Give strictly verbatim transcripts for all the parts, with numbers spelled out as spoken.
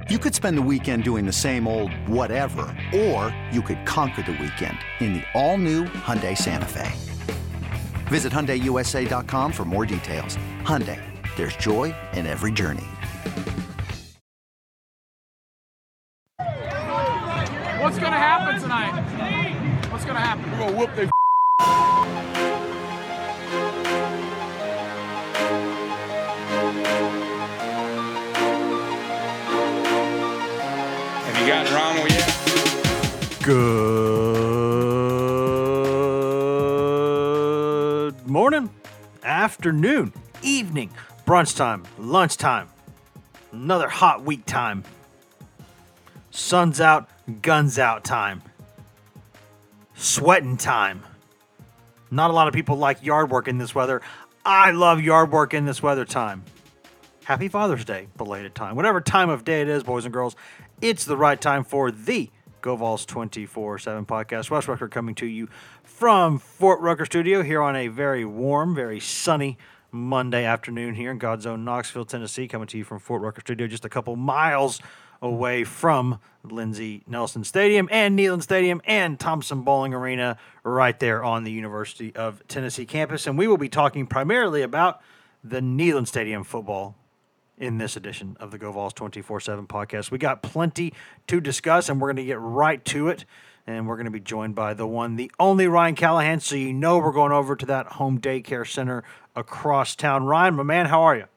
You could spend the weekend doing the same old whatever, or you could conquer the weekend in the all-new Hyundai Santa Fe. Visit Hyundai U S A dot com for more details. Hyundai, there's joy in every journey. What's going to happen tonight? What's going to happen? We're going to whoop their Have you gotten Rommel yet? Good morning, afternoon, evening, brunch time, lunch time, another hot week time, sun's out, guns out time, sweating time. Not a lot of people like yard work in this weather. I love yard work in this weather time. Happy Father's Day, belated time. Whatever time of day it is, boys and girls, it's the right time for the Go Vols twenty-four seven podcast. Wes Rucker coming to you from Fort Rucker Studio here on a very warm, very sunny Monday afternoon here in God's own Knoxville, Tennessee. Coming to you from Fort Rucker Studio, just a couple miles away from Lindsey Nelson Stadium and Neyland Stadium and Thompson Bowling Arena right there on the University of Tennessee campus. And we will be talking primarily about the Neyland Stadium football in this edition of the Go Vols twenty-four seven podcast. We got plenty to discuss, and we're going to get right to it. And we're going to be joined by the one, the only Ryan Callahan. So you know we're going over to that home daycare center across town. Ryan, my man, how are you?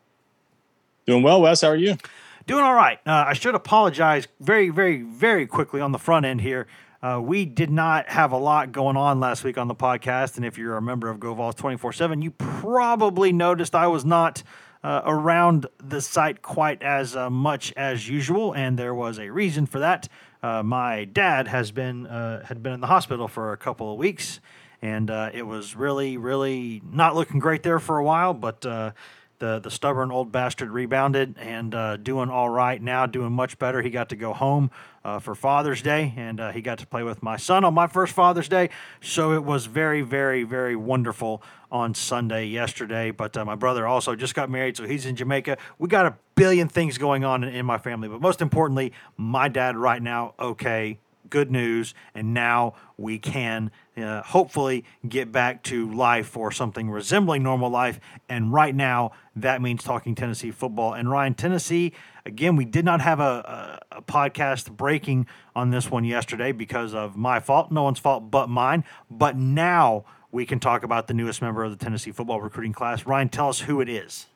Doing well, Wes. How are you? Doing all right. Uh, I should apologize very, very, very quickly on the front end here. Uh, we did not have a lot going on last week on the podcast, and if you're a member of Go Vols twenty-four seven, you probably noticed I was not uh, around the site quite as uh, much as usual, and there was a reason for that. Uh, my dad has been uh, had been in the hospital for a couple of weeks, and uh, it was really, really not looking great there for a while, but uh, The the stubborn old bastard rebounded and uh, doing all right now, doing much better. He got to go home uh, for Father's Day, and uh, he got to play with my son on my first Father's Day. So it was very, very, very wonderful on Sunday yesterday. But uh, my brother also just got married, so he's in Jamaica. We got a billion things going on in, in my family, but most importantly, my dad right now, okay. Good news, and now we can uh, hopefully get back to life or something resembling normal life, and right now that means talking Tennessee football. And Ryan, Tennessee, again, we did not have a, a, a podcast breaking on this one yesterday because of my fault, no one's fault but mine, but now we can talk about the newest member of the Tennessee football recruiting class. Ryan, tell us who it is.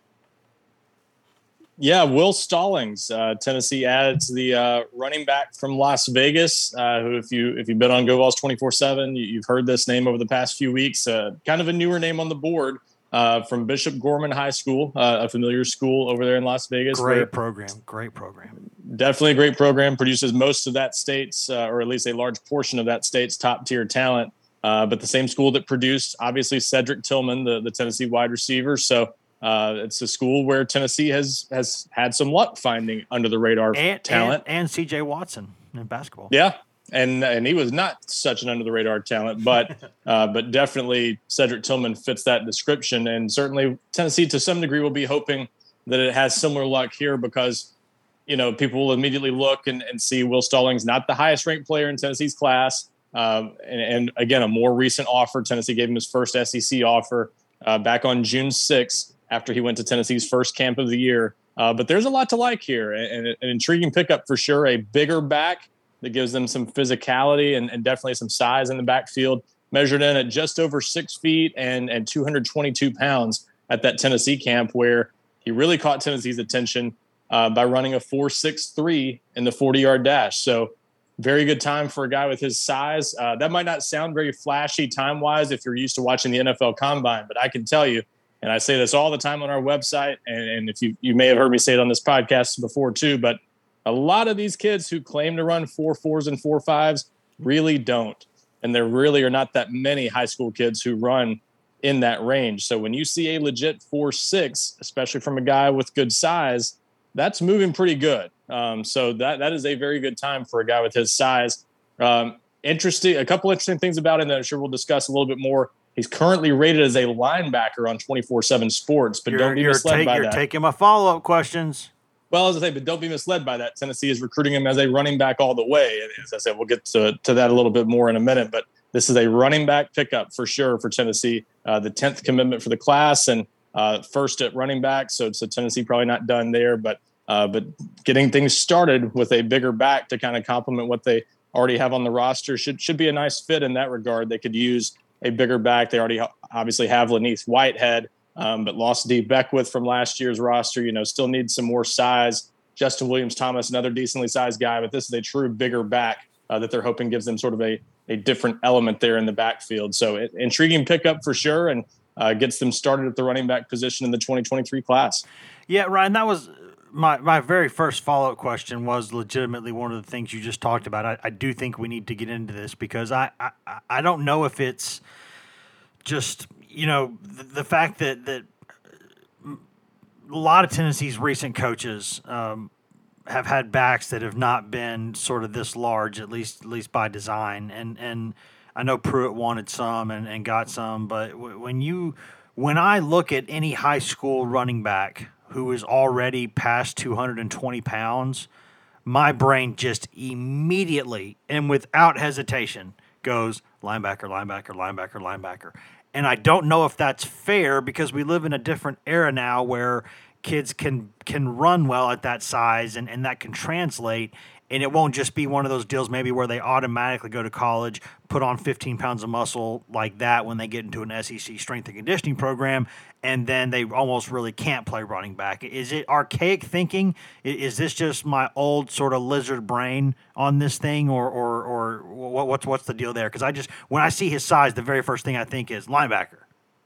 Yeah, Will Stallings. Uh, Tennessee adds the uh, running back from Las Vegas, uh, who, if you if you've been on Go Vols twenty-four seven, you, you've heard this name over the past few weeks. Uh, kind of a newer name on the board uh, from Bishop Gorman High School, uh, a familiar school over there in Las Vegas. Great program, great program. Definitely a great program. Produces most of that state's, uh, or at least a large portion of that state's top tier talent. Uh, but the same school that produced, obviously, Cedric Tillman, the, the Tennessee wide receiver. So. Uh, it's a school where Tennessee has has had some luck finding under the radar and, talent, and, and C J Watson in basketball. Yeah, and and he was not such an under the radar talent, but uh, but definitely Cedric Tillman fits that description, and certainly Tennessee to some degree will be hoping that it has similar luck here because you know people will immediately look and, and see Will Stallings not the highest ranked player in Tennessee's class, um, and, and again a more recent offer. Tennessee gave him his first S E C offer uh, back on June sixth. After he went to Tennessee's first camp of the year. Uh, but there's a lot to like here, and, and an intriguing pickup for sure. A bigger back that gives them some physicality and, and definitely some size in the backfield, measured in at just over six feet and, and two hundred twenty-two pounds at that Tennessee camp, where he really caught Tennessee's attention uh, by running a four six three in the forty-yard dash. So very good time for a guy with his size. Uh, that might not sound very flashy time-wise if you're used to watching the N F L Combine, but I can tell you, and I say this all the time on our website, and, and if you, you may have heard me say it on this podcast before too, but a lot of these kids who claim to run four fours and four fives really don't. And there really are not that many high school kids who run in that range. So when you see a legit four six, especially from a guy with good size, that's moving pretty good. Um, so that that is a very good time for a guy with his size. Um, interesting, a couple interesting things about him that I'm sure we'll discuss a little bit more. He's currently rated as a linebacker on twenty-four seven Sports, but you're, don't be you're misled take, by you're that. You're taking my follow-up questions. Well, as I say, but don't be misled by that. Tennessee is recruiting him as a running back all the way. And as I said, we'll get to, to that a little bit more in a minute. But this is a running back pickup for sure for Tennessee. Uh, the tenth commitment for the class and uh, first at running back. So, so Tennessee probably not done there, but uh, but getting things started with a bigger back to kind of complement what they already have on the roster should should be a nice fit in that regard. They could use a bigger back. They already ha- obviously have Laneith Whitehead, um, but lost D. Beckwith from last year's roster. You know, still needs some more size. Justin Williams-Thomas, another decently sized guy, but this is a true bigger back uh, that they're hoping gives them sort of a, a different element there in the backfield. So it, intriguing pickup for sure, and uh, gets them started at the running back position in the twenty twenty-three class. Yeah, Ryan, that was my, my very first follow-up question was legitimately one of the things you just talked about. I, I do think we need to get into this because I, I, I don't know if it's just, you know, the, the fact that, that a lot of Tennessee's recent coaches um, have had backs that have not been sort of this large, at least at least by design. And and I know Pruitt wanted some and, and got some, but w- when you when I look at any high school running back who is already past two hundred twenty pounds, my brain just immediately and without hesitation goes linebacker, linebacker, linebacker, linebacker. And I don't know if that's fair because we live in a different era now where kids can can run well at that size and, and that can translate. And it won't just be one of those deals maybe where they automatically go to college, put on fifteen pounds of muscle like that when they get into an S E C strength and conditioning program, and then they almost really can't play running back. Is it archaic thinking? Is this just my old sort of lizard brain on this thing, or or, or what's what's the deal there? Because I just, when I see his size, the very first thing I think is linebacker.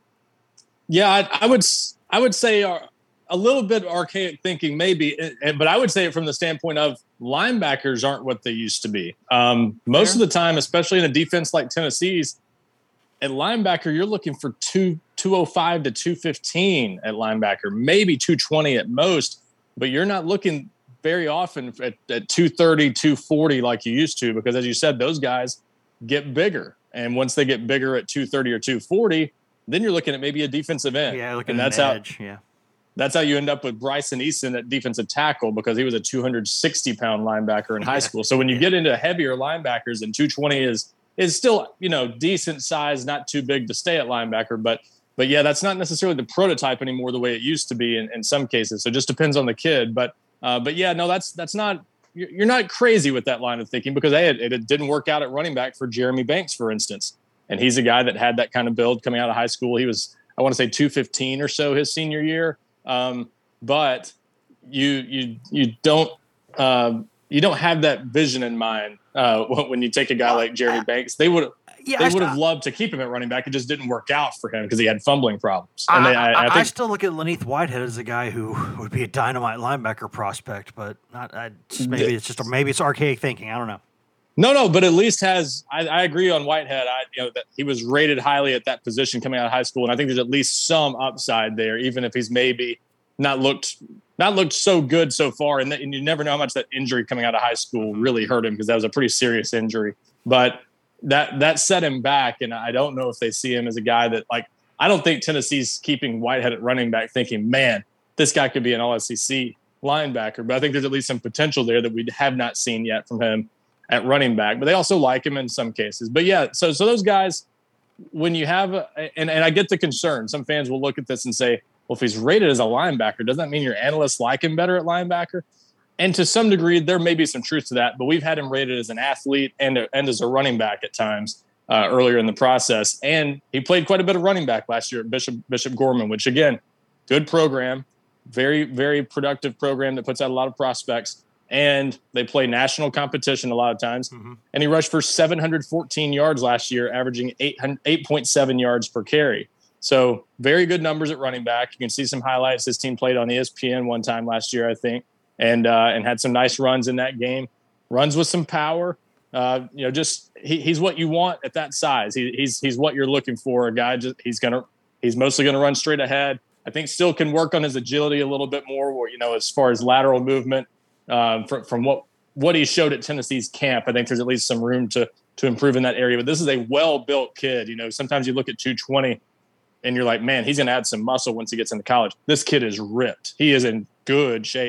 Yeah, I, I would I would say uh, a little bit archaic thinking maybe, but I would say it from the standpoint of linebackers aren't what they used to be. Um, most Fair. of the time, especially in a defense like Tennessee's, at linebacker, you're looking for two, 205 to two fifteen at linebacker, maybe two twenty at most, but you're not looking very often at, at two thirty, two forty like you used to, because as you said, those guys get bigger. And once they get bigger at two thirty or two forty, then you're looking at maybe a defensive end. Yeah, looking and at that's an how, edge, yeah. That's how you end up with Bryson Easton at defensive tackle, because he was a two hundred sixty pound linebacker in high school. So when you get into heavier linebackers, and two twenty is is still, you know, decent size, not too big to stay at linebacker. But but yeah, that's not necessarily the prototype anymore the way it used to be in, in some cases. So it just depends on the kid. But uh, but yeah, no, that's that's not you're not crazy with that line of thinking, because hey, it, it didn't work out at running back for Jeremy Banks, for instance. And he's a guy that had that kind of build coming out of high school. He was, I want to say, two fifteen or so his senior year. Um, but you you you don't um, you don't have that vision in mind uh, when you take a guy like Jeremy Banks. They would yeah, they would have loved to keep him at running back. It just didn't work out for him because he had fumbling problems. And I, they, I, I, I, think, I still look at Laneith Whitehead as a guy who would be a dynamite linebacker prospect, but not. I, maybe it's just maybe it's archaic thinking. I don't know. No, no, but at least has I, I agree on Whitehead. I you know that he was rated highly at that position coming out of high school, and I think there's at least some upside there, even if he's maybe not looked not looked so good so far. And, that, and you never know how much that injury coming out of high school really hurt him, because that was a pretty serious injury. But that that set him back, and I don't know if they see him as a guy that, like, I don't think Tennessee's keeping Whitehead at running back thinking, man, this guy could be an all S E C linebacker. But I think there's at least some potential there that we have not seen yet from him at running back, but they also like him in some cases. But yeah, so so those guys, when you have, a, and, and I get the concern, some fans will look at this and say, well, if he's rated as a linebacker, doesn't that mean your analysts like him better at linebacker? And to some degree, there may be some truth to that, but we've had him rated as an athlete and, a, and as a running back at times uh, earlier in the process. And he played quite a bit of running back last year at Bishop, Bishop Gorman, which, again, good program, very, very productive program that puts out a lot of prospects. And they play national competition a lot of times. Mm-hmm. And he rushed for seven hundred fourteen yards last year, averaging eight point seven yards per carry. So very good numbers at running back. You can see some highlights. His team played on E S P N one time last year, I think, and uh, and had some nice runs in that game. Runs with some power. Uh, you know, just he, he's what you want at that size. He, he's he's what you're looking for. A guy just he's gonna he's mostly gonna run straight ahead. I think still can work on his agility a little bit more. Where, you know, as far as lateral movement. Um, from, from what, what he showed at Tennessee's camp, I think there's at least some room to to improve in that area. But this is a well-built kid. You know, sometimes you look at two twenty and you're like, man, he's going to add some muscle once he gets into college. This kid is ripped. He is in good shape.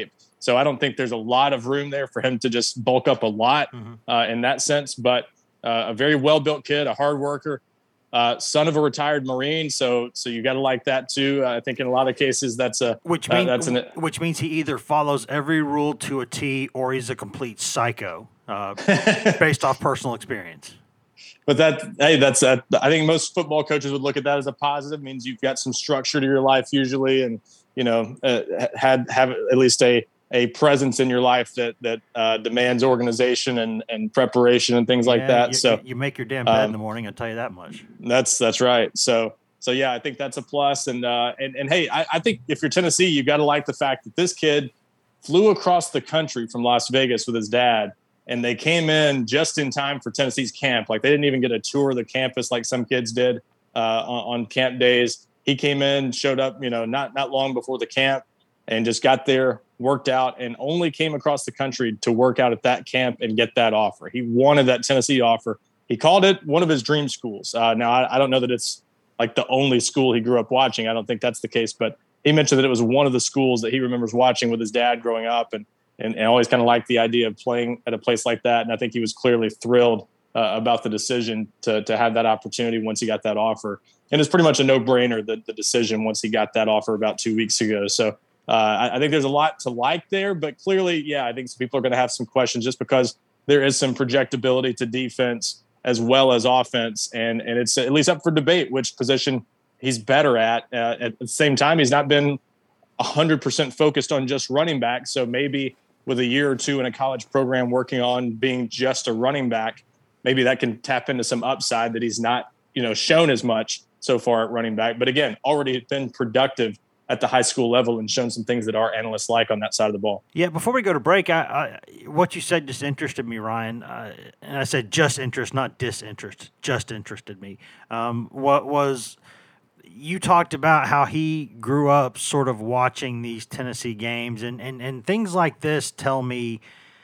So I don't think there's a lot of room there for him to just bulk up a lot mm-hmm. uh, in that sense. But uh, a very well-built kid, a hard worker, uh, son of a retired Marine. So so you got to like that too. Uh, I think in a lot of cases that's a which means uh, that's an, which means he either follows every rule to a T or he's a complete psycho uh, based off personal experience. But that, hey, that's, uh, I think most football coaches would look at that as a positive. It means you've got some structure to your life usually, and you know, uh, had have at least a a presence in your life that that uh, demands organization and, and preparation and things like yeah, that. You, so you make your damn bed um, in the morning. I'll tell you that much. That's that's right. So so yeah, I think that's a plus. And uh, and and hey, I, I think if you're Tennessee, you got to like the fact that this kid flew across the country from Las Vegas with his dad. And they came in just in time for Tennessee's camp. Like they didn't even get a tour of the campus like some kids did uh, on, on camp days. He came in, showed up, you know, not not long before the camp, and just got there, worked out, and only came across the country to work out at that camp and get that offer. He wanted that Tennessee offer. He called it one of his dream schools. Uh, now, I, I don't know that it's like the only school he grew up watching. I don't think that's the case, but he mentioned that it was one of the schools that he remembers watching with his dad growing up, and And, and always kind of liked the idea of playing at a place like that. And I think he was clearly thrilled uh, about the decision to to have that opportunity once he got that offer. And it's pretty much a no-brainer, the, the decision once he got that offer about two weeks ago. So uh, I, I think there's a lot to like there. But clearly, yeah, I think some people are going to have some questions just because there is some projectability to defense as well as offense. And, and it's at least up for debate which position he's better at. Uh, at the same time, he's not been one hundred percent focused on just running back. So maybe – with a year or two in a college program working on being just a running back, maybe that can tap into some upside that he's not, you know, shown as much so far at running back. But again, already been productive at the high school level and shown some things that our analysts like on that side of the ball. Yeah, before we go to break, I, I, what you said just interested me, Ryan. Uh, and I said just interest, not disinterest, just interested me. Um, what was... You talked about how he grew up sort of watching these Tennessee games, and, and, and things like this tell me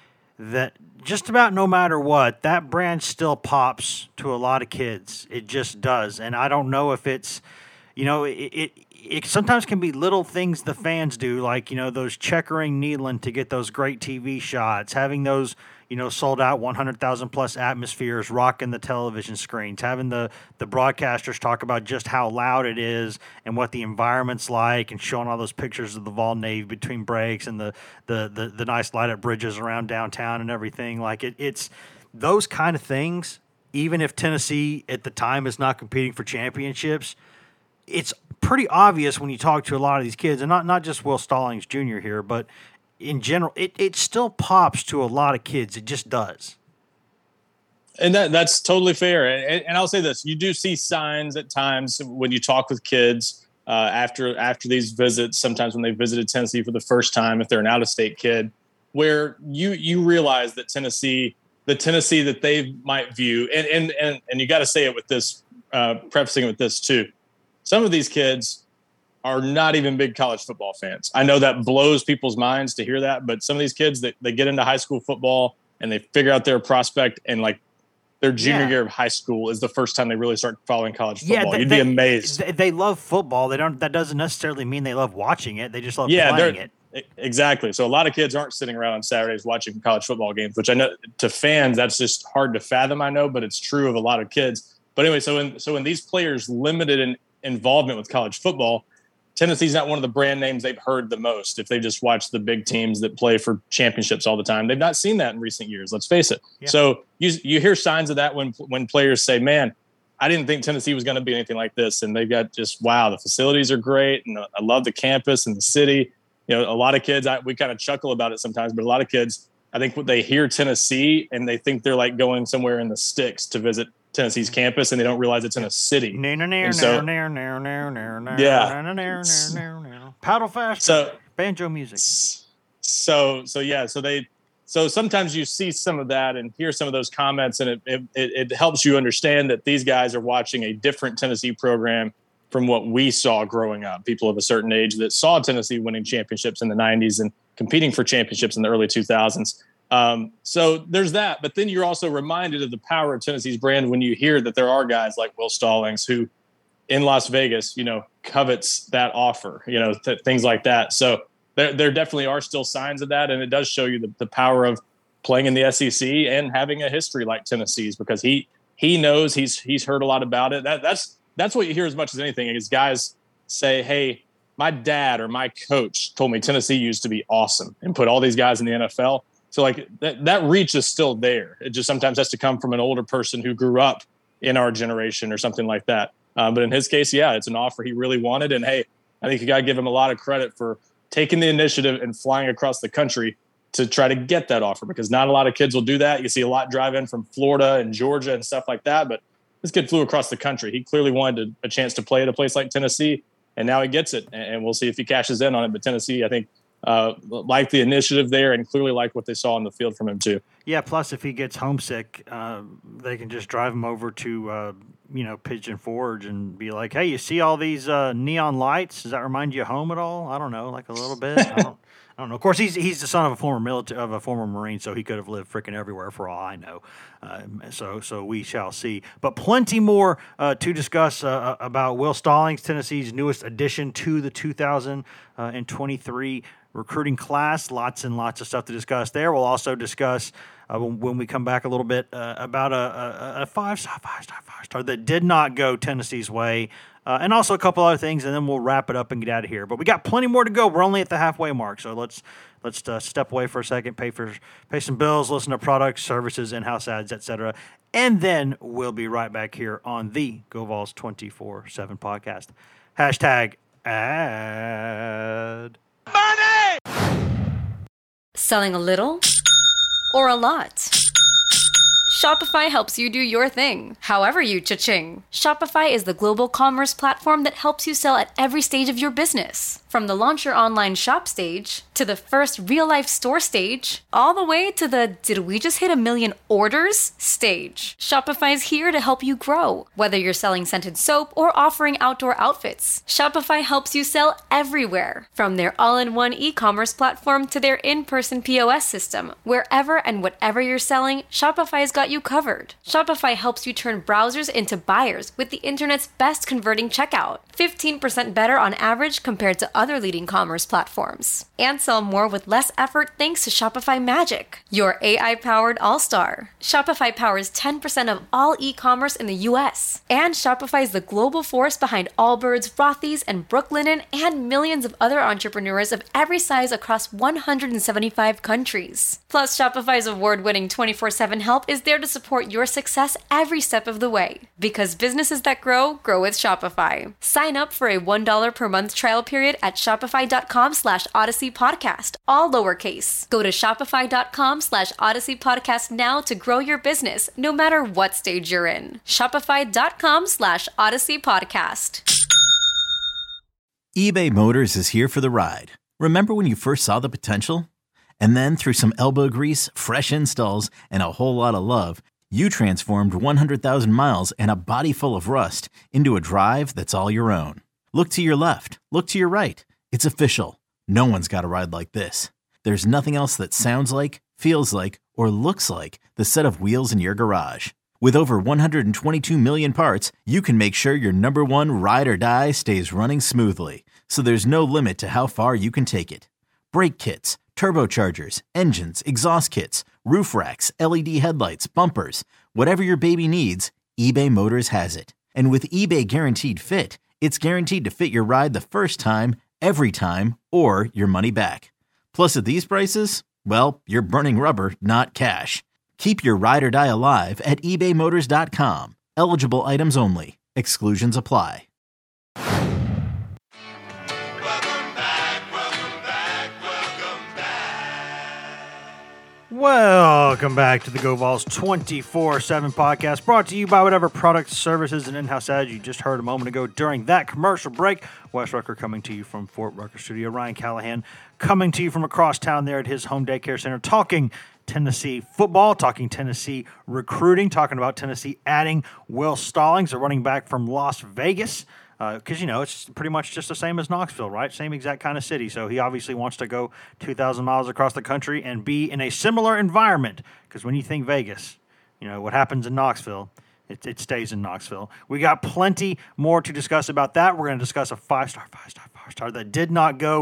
that just about no matter what, that brand still pops to a lot of kids. It just does. And I don't know if it's, you know, it, it, it sometimes can be little things the fans do, like, you know, those checkering Neyland to get those great T V shots, having those, you know, sold out one hundred thousand plus atmospheres rocking the television screens, having the, the broadcasters talk about just how loud it is and what the environment's like, and showing all those pictures of the Vol Navy between breaks and the, the, the, the nice light up bridges around downtown and everything. Like it, it's those kind of things, even if Tennessee at the time is not competing for championships, it's pretty obvious when you talk to a lot of these kids, and not, not just Will Stallings Junior here, but in general, it, it still pops to a lot of kids. It just does. And that that's totally fair. And, and I'll say this, you do see signs at times when you talk with kids uh, after after these visits, sometimes when they visited Tennessee for the first time, if they're an out-of-state kid, where you you realize that Tennessee, the Tennessee that they might view, and and and, and you got to say it with this, uh, prefacing it with this too, some of these kids are not even big college football fans. I know that blows people's minds to hear that, but some of these kids that they get into high school football and they figure out their prospect, and like their junior yeah. year of high school is the first time they really start following college football. Yeah, they, You'd they, be amazed. They, they love football. They don't. That doesn't necessarily mean they love watching it. They just love yeah, playing it. Exactly. So a lot of kids aren't sitting around on Saturdays watching college football games, which I know to fans that's just hard to fathom. I know, but it's true of a lot of kids. But anyway, so when so when these players limited in involvement with college football, Tennessee's not one of the brand names they've heard the most. If they just watch the big teams that play for championships all the time, they've not seen that in recent years. Let's face it. Yeah. So you you hear signs of that when when players say, "Man, I didn't think Tennessee was going to be anything like this," and they've got just wow, the facilities are great, and I love the campus and the city. You know, a lot of kids, I, we kind of chuckle about it sometimes, but a lot of kids, I think when they hear Tennessee and they think they're like going somewhere in the sticks to visit Tennessee's campus, and they don't realize it's in a city. Yeah. Paddle fast. So banjo music. So so yeah. So they so sometimes you see some of that and hear some of those comments, and it it, it helps you understand that these guys are watching a different Tennessee program from what we saw growing up. People of a certain age that saw Tennessee winning championships in the nineties and competing for championships in the early two thousands. Um, so there's that, but then you're also reminded of the power of Tennessee's brand when you hear that there are guys like Will Stallings who in Las Vegas, you know, covets that offer, you know, th- things like that. So there, there definitely are still signs of that. And it does show you the, the power of playing in the S E C and having a history like Tennessee's, because he, he knows he's, he's heard a lot about it. That that's, that's what you hear as much as anything is guys say, hey, my dad or my coach told me Tennessee used to be awesome and put all these guys in the N F L. So like that, that reach is still there. It just sometimes has to come from an older person who grew up in our generation or something like that. Uh, but in his case, yeah, it's an offer he really wanted. And hey, I think you got to give him a lot of credit for taking the initiative and flying across the country to try to get that offer, because not a lot of kids will do that. You see a lot drive in from Florida and Georgia and stuff like that. But this kid flew across the country. He clearly wanted a chance to play at a place like Tennessee, and now he gets it. And we'll see if he cashes in on it. But Tennessee, I think, uh, like the initiative there, and clearly like what they saw on the field from him too. Yeah, plus if he gets homesick, uh, they can just drive him over to, uh, you know, Pigeon Forge and be like, hey, you see all these uh, neon lights? Does that remind you of home at all? I don't know, like a little bit. I don't, I don't know. Of course, he's he's the son of a former military, of a former Marine, so he could have lived freaking everywhere for all I know. Uh, so so we shall see. But plenty more uh, to discuss uh, about Will Stallings, Tennessee's newest addition to the two thousand twenty-three recruiting class. Lots and lots of stuff to discuss there. We'll also discuss uh, when, when we come back a little bit uh, about a, a, a five-star, five-star, five-star that did not go Tennessee's way. Uh, and also a couple other things, and then we'll wrap it up and get out of here. But we got plenty more to go. We're only at the halfway mark, so let's let's uh, step away for a second, pay for pay some bills, listen to products, services, in-house ads, et cetera. And then we'll be right back here on the Go Vols twenty-four seven podcast. Hashtag ad. Money! Selling a little or a lot? Shopify helps you do your thing, however you cha-ching. Shopify is the global commerce platform that helps you sell at every stage of your business. From the launch your online shop stage, to the first real-life store stage, all the way to the did we just hit a million orders stage. Shopify's here to help you grow. Whether you're selling scented soap or offering outdoor outfits, Shopify helps you sell everywhere. From their all-in-one e-commerce platform to their in-person P O S system, wherever and whatever you're selling, Shopify's got you covered. Shopify helps you turn browsers into buyers with the internet's best converting checkout. fifteen percent better on average compared to other leading commerce platforms. And sell more with less effort thanks to Shopify Magic, your A I-powered all-star. Shopify powers ten percent of all e-commerce in the U S. And Shopify is the global force behind Allbirds, Rothy's, and Brooklinen, and millions of other entrepreneurs of every size across one hundred seventy-five countries. Plus, Shopify's award-winning twenty-four seven help is there to support your success every step of the way. Because businesses that grow, grow with Shopify. Sign up for a one dollar per month trial period at shopify.com slash Odyssey Podcast, all lowercase. Go to shopify.com slash Odyssey Podcast now to grow your business, no matter what stage you're in. Shopify.com slash Odyssey Podcast. eBay Motors is here for the ride. Remember when you first saw the potential? And then through some elbow grease, fresh installs, and a whole lot of love, you transformed one hundred thousand miles and a body full of rust into a drive that's all your own. Look to your left. Look to your right. It's official. No one's got a ride like this. There's nothing else that sounds like, feels like, or looks like the set of wheels in your garage. With over one hundred twenty-two million parts, you can make sure your number one ride or die stays running smoothly. So there's no limit to how far you can take it. Brake kits, turbochargers, engines, exhaust kits, roof racks, L E D headlights, bumpers, whatever your baby needs, eBay Motors has it. And with eBay Guaranteed Fit, it's guaranteed to fit your ride the first time, every time, or your money back. Plus at these prices, well, you're burning rubber, not cash. Keep your ride or die alive at ebay motors dot com. Eligible items only. Exclusions apply. Welcome back to the Go Vols twenty-four seven podcast, brought to you by whatever products, services, and in-house ads you just heard a moment ago during that commercial break. Wes Rucker coming to you from Fort Rucker Studio. Ryan Callahan coming to you from across town there at his home daycare center, talking Tennessee football, talking Tennessee recruiting, talking about Tennessee adding Will Stallings, a running back from Las Vegas. Because, uh, you know, it's pretty much just the same as Knoxville, right? Same exact kind of city. So he obviously wants to go two thousand miles across the country and be in a similar environment. Because when you think Vegas, you know, what happens in Knoxville, it, it stays in Knoxville. We got plenty more to discuss about that. We're going to discuss a five-star, five-star, five-star that did not go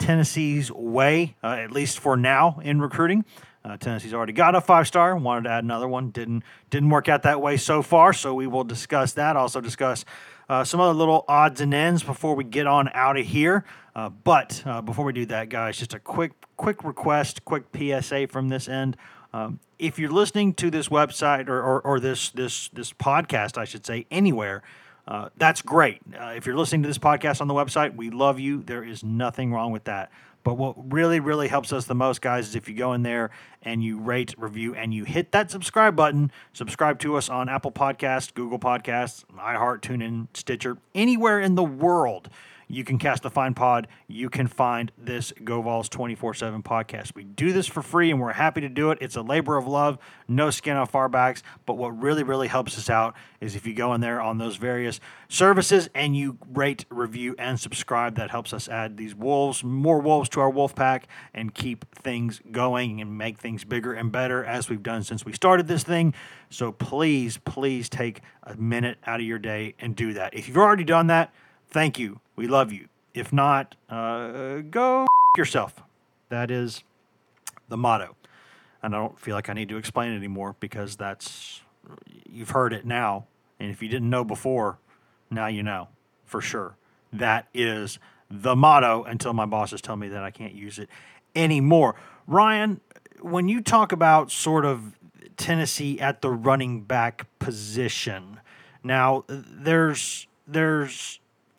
Tennessee's way, uh, at least for now in recruiting. Uh, Tennessee's already got a five-star, wanted to add another one. Didn't didn't work out that way so far, so we will discuss that. Also discuss uh, some other little odds and ends before we get on out of here. Uh, but uh, before we do that, guys, just a quick quick request, quick P S A from this end. Um, if you're listening to this website or, or, or this this this podcast, I should say, anywhere, uh, that's great. Uh, if you're listening to this podcast on the website, we love you. There is nothing wrong with that. But what really, really helps us the most, guys, is if you go in there and you rate, review, and you hit that subscribe button. Subscribe to us on Apple Podcasts, Google Podcasts, iHeart, TuneIn, Stitcher, anywhere in the world. You can cast a fine pod. You can find this Go Vols twenty-four seven podcast. We do this for free, and we're happy to do it. It's a labor of love, no skin off our backs. But what really, really helps us out is if you go in there on those various services and you rate, review, and subscribe. That helps us add these wolves, more wolves to our wolf pack, and keep things going and make things bigger and better as we've done since we started this thing. So please, please take a minute out of your day and do that. If you've already done that, thank you. We love you. If not, uh, go yourself. That is the motto. And I don't feel like I need to explain it anymore because that's, you've heard it now. And if you didn't know before, now you know for sure. That is the motto until my bosses tell me that I can't use it anymore. Ryan, when you talk about sort of Tennessee at the running back position, now there's, there's,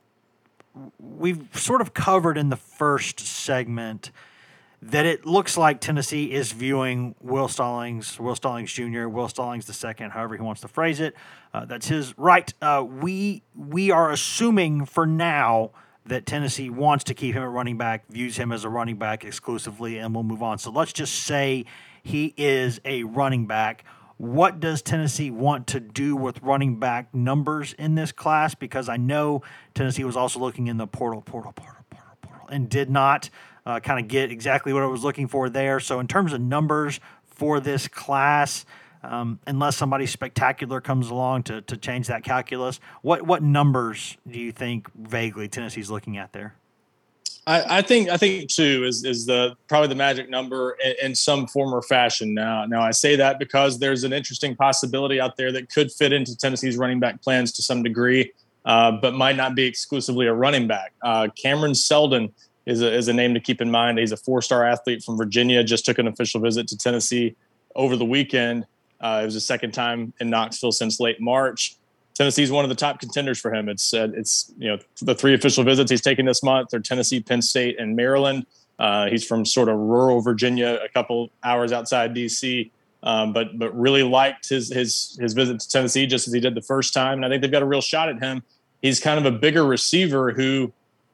we've sort of covered in the first segment that it looks like Tennessee is viewing Will Stallings, Will Stallings Junior, Will Stallings the second, however he wants to phrase it. Uh, that's his right. Uh, we we are assuming for now that Tennessee wants to keep him a running back, views him as a running back exclusively, and we'll move on. So let's just say he is a running back. What does Tennessee want to do with running back numbers in this class? Because I know Tennessee was also looking in the portal, portal, portal, portal, portal, and did not uh, kind of get exactly what I was looking for there. So in terms of numbers for this class, um, unless somebody spectacular comes along to to change that calculus, what what numbers do you think vaguely Tennessee's looking at there? I, I think I think two is is the probably the magic number in, in some form or fashion. Now, now I say that because there's an interesting possibility out there that could fit into Tennessee's running back plans to some degree, uh, but might not be exclusively a running back. Uh, Cameron Seldon is a, is a name to keep in mind. He's a four-star athlete from Virginia. Just took an official visit to Tennessee over the weekend. Uh, it was his second time in Knoxville since late March. Tennessee's one of the top contenders for him. It's uh, it's you know the three official visits he's taken this month are Tennessee, Penn State, and Maryland. Uh, he's from sort of rural Virginia, a couple hours outside D C, um, but but really liked his his his visit to Tennessee just as he did the first time. And I think they've got a real shot at him. He's kind of a bigger receiver who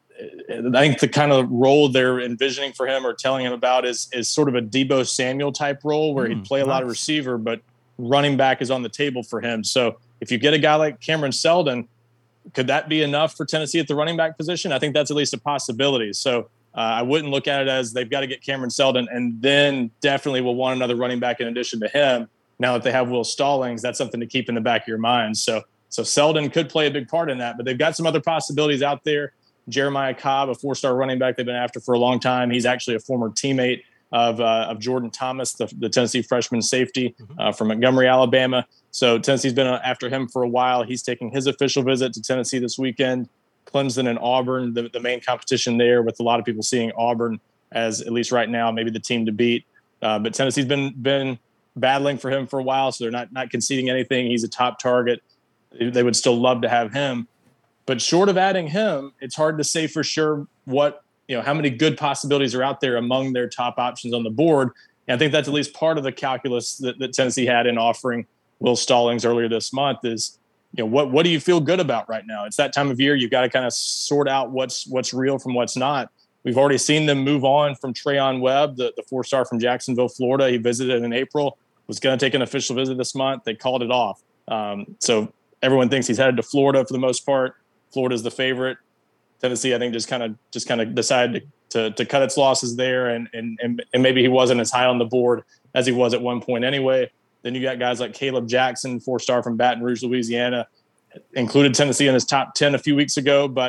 I think the kind of role they're envisioning for him or telling him about is is sort of a Deebo Samuel type role where mm, he'd play a nice. lot of receiver, but running back is on the table for him. So if you get a guy like Cameron Seldon, could that be enough for Tennessee at the running back position? I think that's at least a possibility. So uh, I wouldn't look at it as they've got to get Cameron Seldon and then definitely will want another running back in addition to him. Now that they have Will Stallings, that's something to keep in the back of your mind. So so Seldon could play a big part in that, but they've got some other possibilities out there. Jeremiah Cobb, a four-star running back they've been after for a long time. He's actually a former teammate of uh, of Jordan Thomas, the, the Tennessee freshman safety uh, from Montgomery, Alabama. So Tennessee's been after him for a while. He's taking his official visit to Tennessee this weekend. Clemson and Auburn, the, the main competition there, with a lot of people seeing Auburn as, at least right now, maybe the team to beat. Uh, but Tennessee's been been battling for him for a while, so they're not not conceding anything. He's a top target. They would still love to have him. But short of adding him, it's hard to say for sure what, you know, how many good possibilities are out there among their top options on the board. And I think that's at least part of the calculus that, that Tennessee had in offering Will Stallings earlier this month is, you know, what what do you feel good about right now? It's that time of year. You've got to kind of sort out what's what's real from what's not. We've already seen them move on from Trayon Webb, the, the four-star from Jacksonville, Florida. He visited in April, was going to take an official visit this month. They called it off. Um, so everyone thinks he's headed to Florida for the most part. Florida's the favorite. Tennessee, I think, just kind of just kind of decided to, to to cut its losses there, and and and maybe he wasn't as high on the board as he was at one point anyway. Then you got guys like Caleb Jackson, four-star from Baton Rouge, Louisiana, included Tennessee in his top ten a few weeks ago, but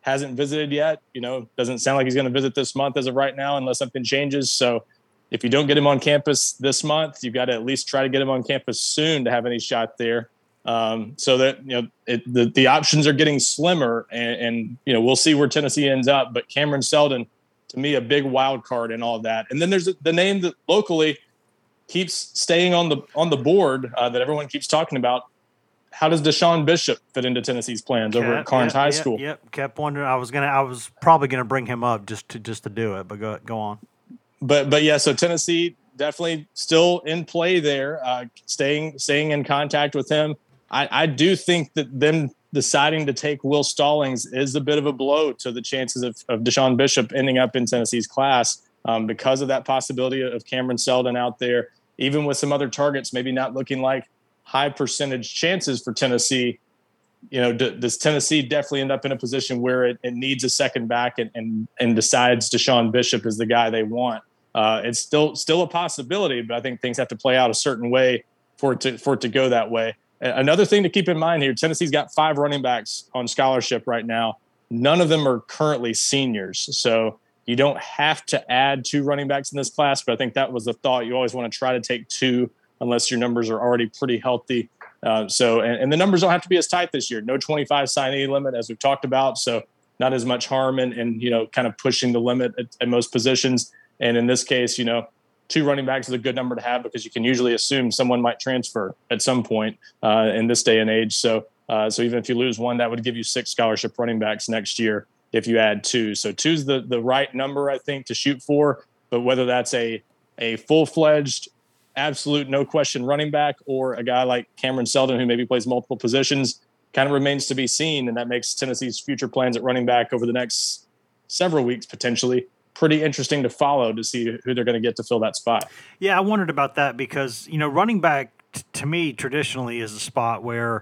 hasn't visited yet. You know, doesn't sound like he's going to visit this month as of right now, unless something changes. So if you don't get him on campus this month, you've got to at least try to get him on campus soon to have any shot there. Um, so that, you know, it, the, the options are getting slimmer, and, and, you know, we'll see where Tennessee ends up. But Cameron Seldon, to me, a big wild card in all of that. And then there's the name that locally keeps staying on the on the board uh, that everyone keeps talking about. How does Deshaun Bishop fit into Tennessee's plans Kept, over at Carnes yep, High yep, School? Yep, kept wondering. I was gonna. I was probably gonna bring him up just to just to do it, but go go on. But but yeah, so Tennessee definitely still in play there, uh, staying staying in contact with him. I, I do think that them deciding to take Will Stallings is a bit of a blow to the chances of, of Deshaun Bishop ending up in Tennessee's class um, because of that possibility of Cameron Seldon out there, even with some other targets maybe not looking like high percentage chances for Tennessee. You know, d- does Tennessee definitely end up in a position where it, it needs a second back and, and, and decides Deshaun Bishop is the guy they want? Uh, it's still still a possibility, but I think things have to play out a certain way for it to for it to go that way. Another thing to keep in mind here, Tennessee's got five running backs on scholarship right now. None of them are currently seniors. So you don't have to add two running backs in this class, but I think that was the thought. You always want to try to take two unless your numbers are already pretty healthy. Uh, so, and, and the numbers don't have to be as tight this year. No twenty-five signee limit, as we've talked about. So not as much harm in, in you know, kind of pushing the limit at, at most positions. And in this case, you know, two running backs is a good number to have because you can usually assume someone might transfer at some point uh, in this day and age. So, uh, so even if you lose one, that would give you six scholarship running backs next year if you add two. So two's the the right number, I think, to shoot for. But whether that's a a full-fledged, absolute no question running back or a guy like Cameron Seldon who maybe plays multiple positions kind of remains to be seen. And that makes Tennessee's future plans at running back over the next several weeks potentially pretty interesting to follow to see who they're going to get to fill that spot. Yeah, I wondered about that because, you know, running back t- to me traditionally is a spot where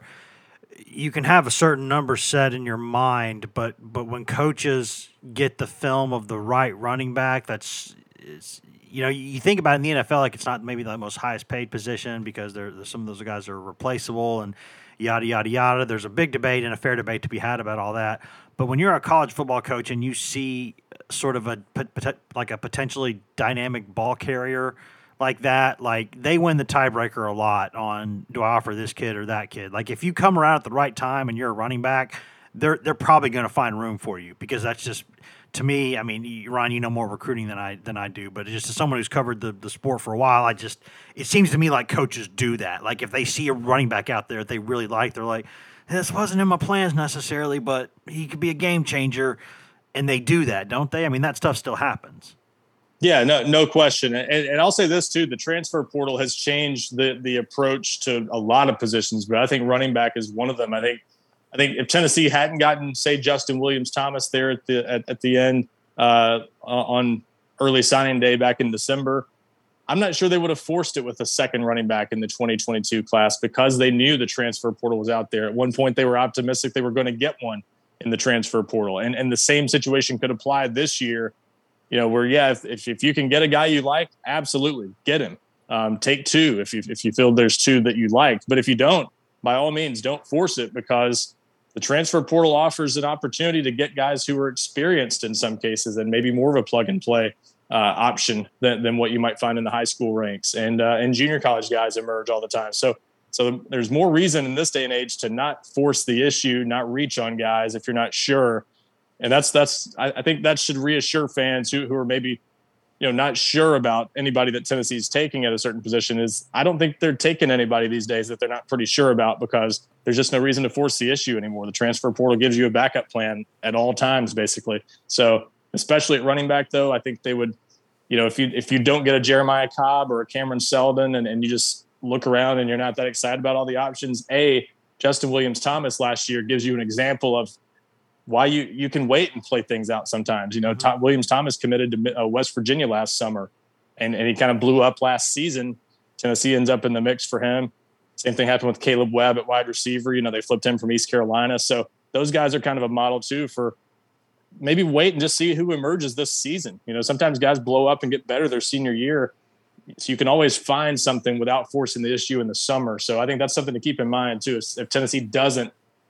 you can have a certain number set in your mind, but but when coaches get the film of the right running back, that's is, you know, you think about it in the N F L like it's not maybe the most highest paid position because there, there's some of those guys are replaceable and yada, yada, yada. There's a big debate and a fair debate to be had about all that. But when you're a college football coach and you see sort of a like a potentially dynamic ball carrier like that, like they win the tiebreaker a lot on do I offer this kid or that kid. Like if you come around at the right time and you're a running back, they're they're probably going to find room for you because that's just to me. I mean, Ron, you know more recruiting than I than I do, but just as someone who's covered the, the sport for a while, I just it seems to me like coaches do that. Like if they see a running back out there that they really like, they're like, this wasn't in my plans necessarily, but he could be a game changer. And they do that, don't they? I mean, that stuff still happens. Yeah, no, no question. And, and I'll say this too: the transfer portal has changed the the approach to a lot of positions, but I think running back is one of them. I think, I think if Tennessee hadn't gotten, say, Justin Williams Thomas there at the at, at the end uh, on early signing day back in December, I'm not sure they would have forced it with a second running back in the twenty twenty-two class because they knew the transfer portal was out there. At one point, they were optimistic they were going to get one in the transfer portal. And and the same situation could apply this year, you know, where, yeah, if, if, if you can get a guy you like, absolutely get him. Um, take two if you, if you feel there's two that you liked. But if you don't, by all means, don't force it because the transfer portal offers an opportunity to get guys who are experienced in some cases and maybe more of a plug and play uh, option than, than what you might find in the high school ranks. And, uh, and junior college guys emerge all the time. So So there's more reason in this day and age to not force the issue, not reach on guys if you're not sure. And that's that's I, I think that should reassure fans who, who are maybe, you know, not sure about anybody that Tennessee's taking at a certain position is I don't think they're taking anybody these days that they're not pretty sure about because there's just no reason to force the issue anymore. The transfer portal gives you a backup plan at all times, basically. So especially at running back, though, I think they would, you know, if you if you don't get a Jeremiah Cobb or a Cameron Seldon and, and you just look around and you're not that excited about all the options, A, Justin Williams Thomas last year gives you an example of why you, you can wait and play things out sometimes. You know, Tom, Williams Thomas committed to uh, West Virginia last summer and, and he kind of blew up last season. Tennessee ends up in the mix for him. Same thing happened with Caleb Webb at wide receiver. You know, they flipped him from East Carolina. So those guys are kind of a model too for maybe wait and just see who emerges this season. You know, sometimes guys blow up and get better their senior year. So you can always find something without forcing the issue in the summer. So I think that's something to keep in mind too. If Tennessee doesn't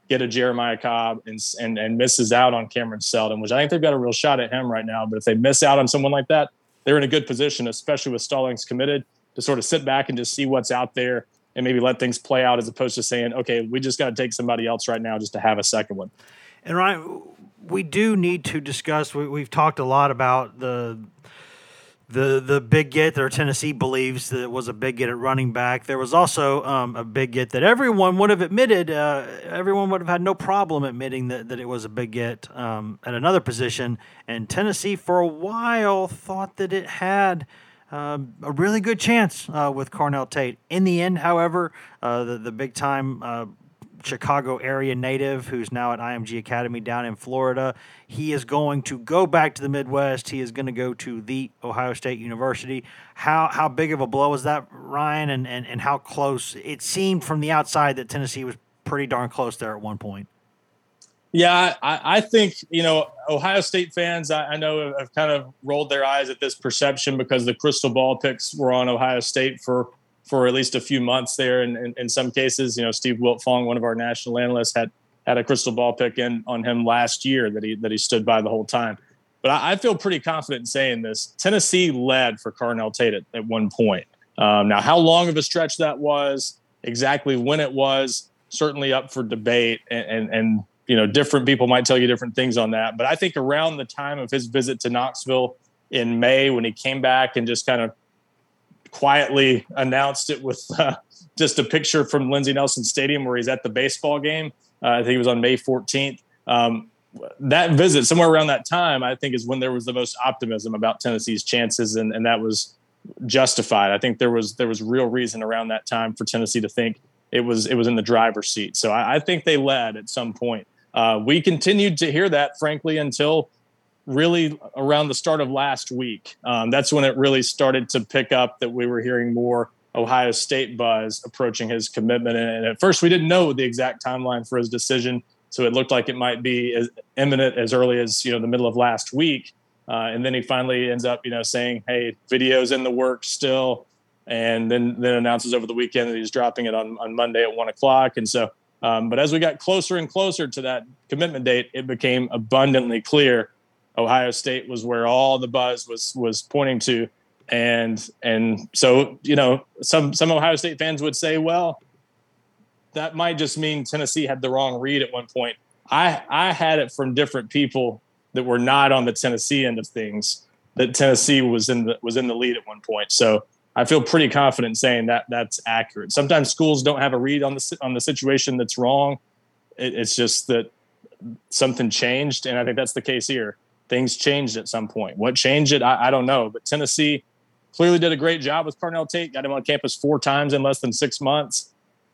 get a Jeremiah Cobb and, and, and misses out on Cameron Seldon, which I think they've got a real shot at him right now. But if they miss out on someone like that, they're in a good position, especially with Stallings committed, to sort of sit back and just see what's out there and maybe let things play out, as opposed to saying, okay, we just got to take somebody else right now just to have a second one. And Ryan, we do need to discuss, we, we've talked a lot about the the the big get that Tennessee believes that it was a big get at running back. There was also um, a big get that everyone would have admitted, uh, everyone would have had no problem admitting that, that it was a big get um, at another position. And Tennessee for a while thought that it had um, a really good chance uh, with Carnell Tate. In the end, however, uh, the, the big-time uh, Chicago area native who's now at I M G Academy down in Florida, he is going to go back to the Midwest. He is going to go to the Ohio State University. How how big of a blow was that, Ryan, and, and, and how close? It seemed from the outside that Tennessee was pretty darn close there at one point. Yeah, I, I think, you know, Ohio State fans, I, I know, have kind of rolled their eyes at this perception because the crystal ball picks were on Ohio State for for at least a few months there. And in, in some cases, you know, Steve Wiltfong, one of our national analysts, had had a crystal ball pick in on him last year that he that he stood by the whole time. But I, I feel pretty confident in saying this. Tennessee led for Carnell Tate at, at one point. Um, now, how long of a stretch that was, exactly when it was, certainly up for debate. And, and, and you know, different people might tell you different things on that. But I think around the time of his visit to Knoxville in May, when he came back and just kind of quietly announced it with uh, just a picture from Lindsey Nelson Stadium where he's at the baseball game. Uh, I think it was on May fourteenth. Um, that visit, somewhere around that time, I think is when there was the most optimism about Tennessee's chances, and, and that was justified. I think there was there was real reason around that time for Tennessee to think it was it was in the driver's seat. So I, I think they led at some point. Uh, we continued to hear that, frankly, until really around the start of last week. Um, that's when it really started to pick up that we were hearing more Ohio State buzz approaching his commitment. And at first we didn't know the exact timeline for his decision. So it looked like it might be as imminent as early as, you know, the middle of last week. Uh, and then he finally ends up, you know, saying, hey, video's in the works still. And then, then announces over the weekend that he's dropping it on, on Monday at one o'clock. And so, um, but as we got closer and closer to that commitment date, it became abundantly clear Ohio State was where all the buzz was was pointing to. And and so, you know, some some Ohio State fans would say, well, that might just mean Tennessee had the wrong read at one point. I I had it from different people that were not on the Tennessee end of things that Tennessee was in the was in the lead at one point. So I feel pretty confident saying that that's accurate. Sometimes schools don't have a read on the on the situation that's wrong. It, it's just that something changed, and I think that's the case here. Things changed at some point. What changed it, I, I don't know. But Tennessee clearly did a great job with Carnell Tate. Got him on campus four times in less than six months.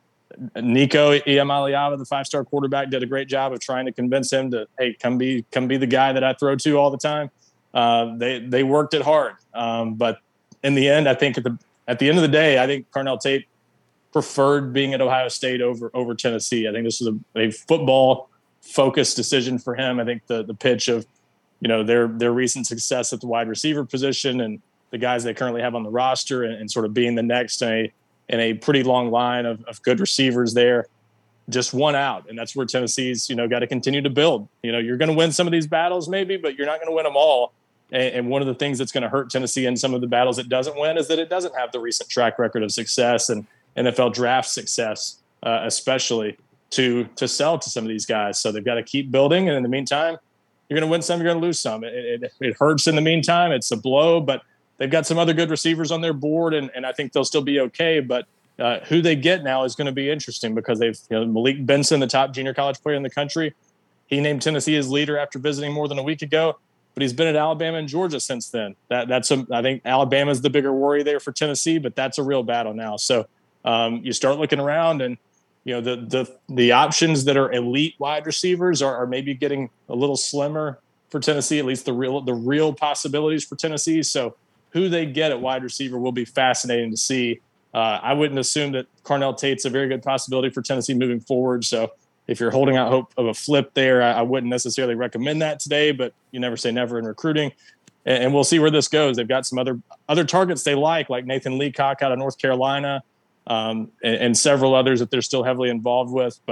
Nico Iamaleava, the five-star quarterback, did a great job of trying to convince him to, hey, come be come be the guy that I throw to all the time. Uh, they they worked it hard, um, but in the end, I think at the at the end of the day, I think Carnell Tate preferred being at Ohio State over over Tennessee. I think this was a, a football-focused decision for him. I think the the pitch of, you know, their their recent success at the wide receiver position and the guys they currently have on the roster, and, and sort of being the next in a in a pretty long line of, of good receivers there, just won out. And that's where Tennessee's, you know, got to continue to build. You know, you're going to win some of these battles maybe, but you're not going to win them all. And, and one of the things that's going to hurt Tennessee in some of the battles it doesn't win is that it doesn't have the recent track record of success and N F L draft success, uh, especially to to sell to some of these guys. So they've got to keep building. And in the meantime, you're going to win some, you're going to lose some. It, it, it hurts in the meantime. It's a blow, but they've got some other good receivers on their board, and, and I think they'll still be okay. But uh, who they get now is going to be interesting because they've, you know, Malik Benson, the top junior college player in the country, he named Tennessee his leader after visiting more than a week ago, but he's been at Alabama and Georgia since then. That that's a, I think Alabama's the bigger worry there for Tennessee, but that's a real battle now. So um, you start looking around, and you know the the the options that are elite wide receivers are, are maybe getting a little slimmer for Tennessee. At least the real the real possibilities for Tennessee. So who they get at wide receiver will be fascinating to see. Uh, I wouldn't assume that Carnell Tate's a very good possibility for Tennessee moving forward. So if you're holding out hope of a flip there, I, I wouldn't necessarily recommend that today, but you never say never in recruiting. And, and we'll see where this goes. They've got some other other targets they like, like Nathan Leacock out of North Carolina, um, and, and several others that they're still heavily involved with. But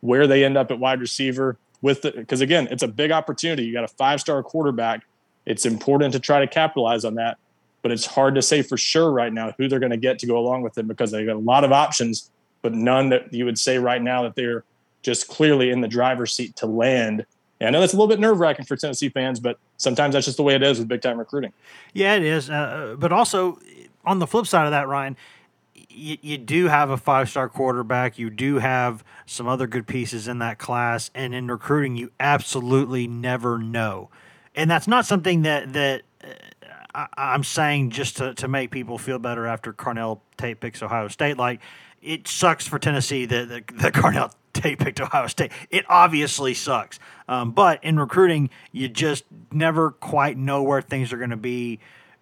where they end up at wide receiver with the, because again, it's a big opportunity. You got a five-star quarterback. It's important to try to capitalize on that, but it's hard to say for sure right now who they're going to get to go along with them because they got a lot of options, but none that you would say right now that they're just clearly in the driver's seat to land. And I know that's a little bit nerve-wracking for Tennessee fans, but sometimes that's just the way it is with big-time recruiting. Yeah, it is. Uh, but also, on the flip side of that, Ryan, you, you do have a five-star quarterback. You do have some other good pieces in that class. And in recruiting, you absolutely never know. And that's not something that, that uh, I, I'm saying just to, to make people feel better after Carnell Tate picks Ohio State. Like, it sucks for Tennessee that, that, that Carnell Tate picked Ohio State. It obviously sucks. Um, but in recruiting, you just never quite know where things are going to be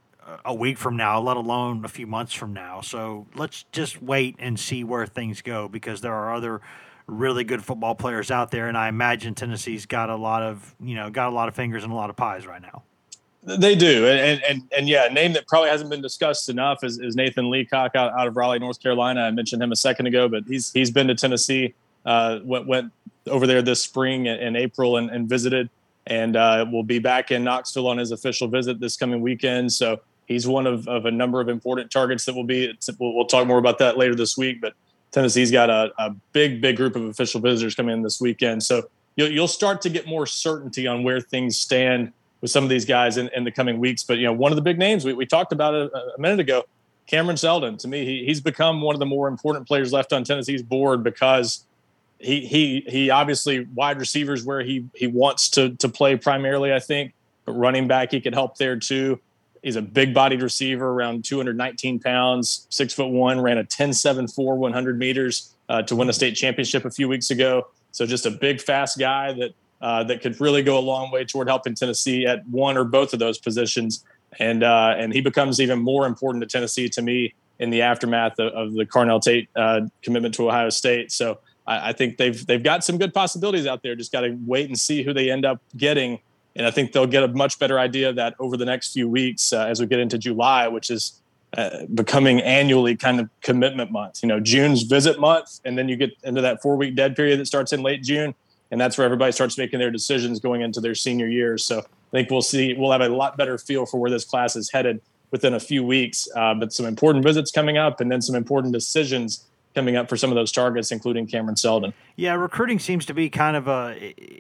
a week from now, let alone a few months from now. So let's just wait and see where things go because there are other really good football players out there, and I imagine Tennessee's got a lot of, you know, got a lot of fingers and a lot of pies right now. They do, and and and yeah, a name that probably hasn't been discussed enough is, is Nathan Leacock out, out of Raleigh, North Carolina. I mentioned him a second ago, but he's he's been to Tennessee, uh, went went over there this spring in April and, and visited, and uh, will be back in Knoxville on his official visit this coming weekend. So he's one of, of a number of important targets that will be. We'll, we'll talk more about that later this week, but Tennessee's got a, a big, big group of official visitors coming in this weekend. So you'll, you'll start to get more certainty on where things stand with some of these guys in, in the coming weeks. But, you know, one of the big names, we, we talked about it a, a minute ago, Cameron Seldon. To me, he, he's become one of the more important players left on Tennessee's board because he he he obviously wide receivers where he he wants to to play primarily, I think. But running back, he could help there too. He's a big-bodied receiver, around two hundred nineteen pounds, six foot one, ran a ten seven four one hundred meters uh, to win a state championship a few weeks ago. So just a big, fast guy that uh, that could really go a long way toward helping Tennessee at one or both of those positions. And uh, and he becomes even more important to Tennessee to me in the aftermath of, of the Carnell Tate uh, commitment to Ohio State. So I, I think they've they've got some good possibilities out there. Just got to wait and see who they end up getting. And I think they'll get a much better idea of that over the next few weeks uh, as we get into July, which is uh, becoming annually kind of commitment month. You know, June's visit month, and then you get into that four-week dead period that starts in late June, and that's where everybody starts making their decisions going into their senior years. So I think we'll see, we'll have a lot better feel for where this class is headed within a few weeks. Uh, but some important visits coming up, and then some important decisions coming up for some of those targets, including Cameron Seldon. Yeah, recruiting seems to be kind of a